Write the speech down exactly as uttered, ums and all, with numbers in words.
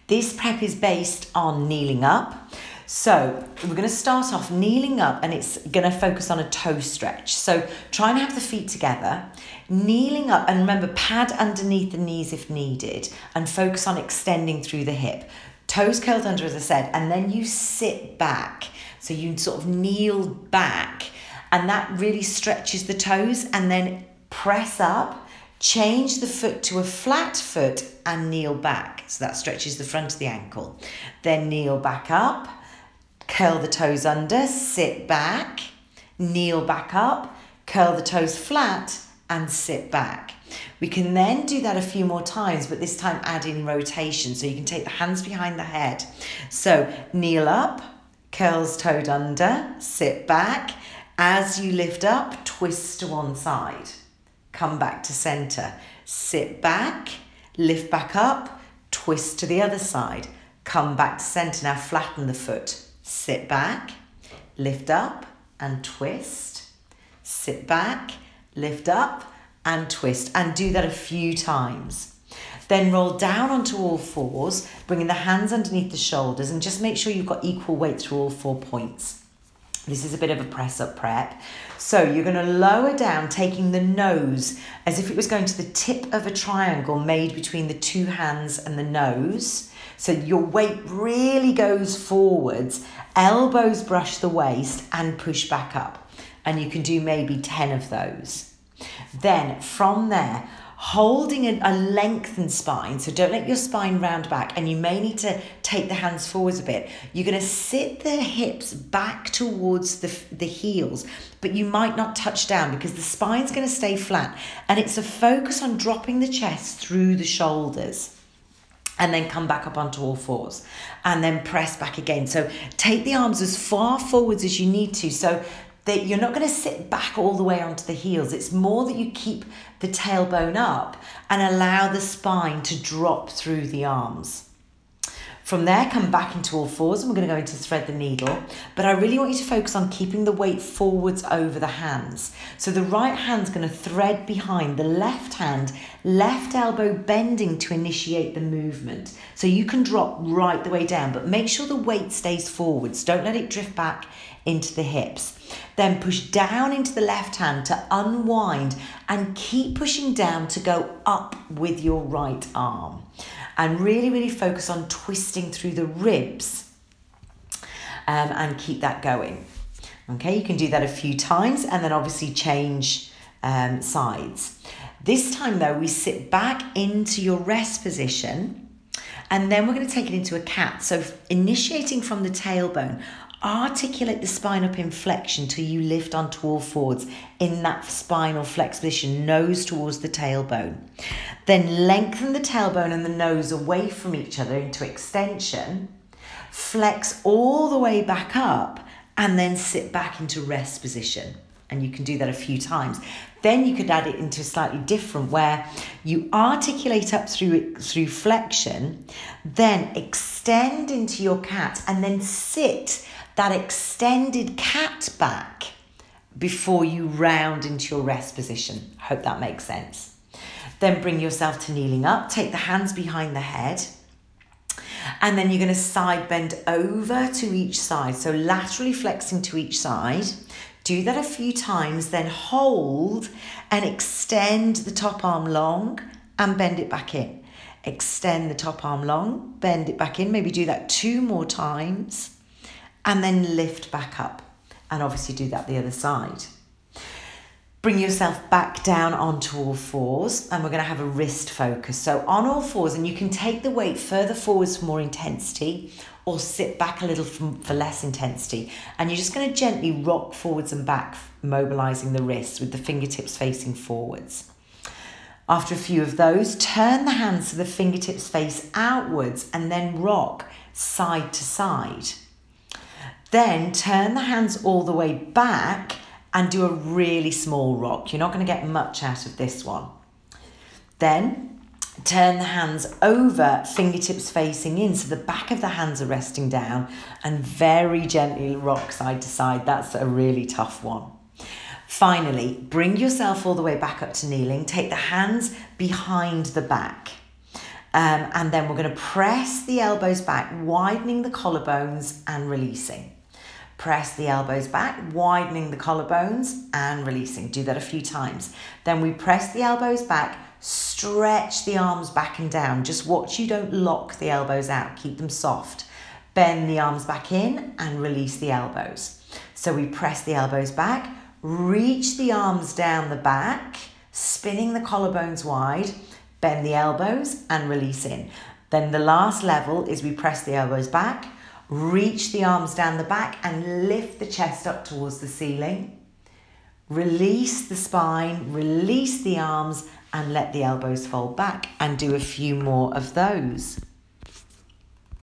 This prep is based on kneeling up. So we're going to start off kneeling up, and it's going to focus on a toe stretch. So try and have the feet together, kneeling up, and remember, pad underneath the knees if needed, and focus on extending through the hip. Toes curled under, as I said, and then you sit back. So you sort of kneel back, and that really stretches the toes, and then press up, change the foot to a flat foot and kneel back. So that stretches the front of the ankle. Then kneel back up, curl the toes under, sit back, kneel back up, curl the toes flat and sit back. We can then do that a few more times, but this time add in rotation. So you can take the hands behind the head. So kneel up, curls toed under, sit back. As you lift up, twist to one side. Come back to center. Sit back, lift back up, twist to the other side. Come back to center. Now flatten the foot. Sit back, lift up and twist. Sit back, lift up and twist. And do that a few times. Then roll down onto all fours, bringing the hands underneath the shoulders, and just make sure you've got equal weight through all four points. This is a bit of a press-up prep. So you're going to lower down, taking the nose as if it was going to the tip of a triangle made between the two hands and the nose. So your weight really goes forwards, elbows brush the waist and push back up. And you can do maybe ten of those. Then from there, holding a, a lengthened spine, so don't let your spine round back, and you may need to take the hands forwards a bit. You're going to sit the hips back towards the, the heels, but you might not touch down because the spine's going to stay flat, and it's a focus on dropping the chest through the shoulders. And then come back up onto all fours and then press back again. So take the arms as far forwards as you need to. So that you're not going to sit back all the way onto the heels. It's more that you keep the tailbone up and allow the spine to drop through the arms. From there, come back into all fours, and we're going to go into thread the needle. But I really want you to focus on keeping the weight forwards over the hands. So the right hand's going to thread behind the left hand, left elbow bending to initiate the movement. So you can drop right the way down, but make sure the weight stays forwards. Don't let it drift back into the hips. Then push down into the left hand to unwind, and keep pushing down to go up with your right arm. And really, really focus on twisting through the ribs um, and keep that going. Okay, you can do that a few times and then obviously change um, sides. This time though, we sit back into your rest position, and then we're going to take it into a cat. So initiating from the tailbone, articulate the spine up in flexion till you lift onto all fours in that spinal flex position, nose towards the tailbone. Then lengthen the tailbone and the nose away from each other into extension. Flex all the way back up and then sit back into rest position. And you can do that a few times. Then you could add it into a slightly different where you articulate up through through flexion, then extend into your cat and then sit that extended cat back before you round into your rest position. Hope that makes sense. Then bring yourself to kneeling up, take the hands behind the head, and then you're going to side bend over to each side. So laterally flexing to each side. Do that a few times, then hold and extend the top arm long and bend it back in. Extend the top arm long, bend it back in. Maybe do that two more times and then lift back up. And obviously do that the other side. Bring yourself back down onto all fours, and we're going to have a wrist focus. So on all fours, and you can take the weight further forwards for more intensity or sit back a little for, for less intensity. And you're just going to gently rock forwards and back, mobilizing the wrists with the fingertips facing forwards. After a few of those, turn the hands so the fingertips face outwards and then rock side to side. Then turn the hands all the way back and do a really small rock. You're not going to get much out of this one. Then turn the hands over, fingertips facing in, so the back of the hands are resting down, and very gently rock side to side. That's a really tough one. Finally, bring yourself all the way back up to kneeling. Take the hands behind the back Um, and then we're going to press the elbows back, widening the collarbones and releasing. Press the elbows back, widening the collarbones and releasing. Do that a few times. Then we press the elbows back, stretch the arms back and down. Just watch you don't lock the elbows out. Keep them soft. Bend the arms back in and release the elbows. So we press the elbows back, reach the arms down the back, spinning the collarbones wide, bend the elbows and release in. Then the last level is we press the elbows back, reach the arms down the back and lift the chest up towards the ceiling. Release the spine, release the arms and let the elbows fold back, and do a few more of those.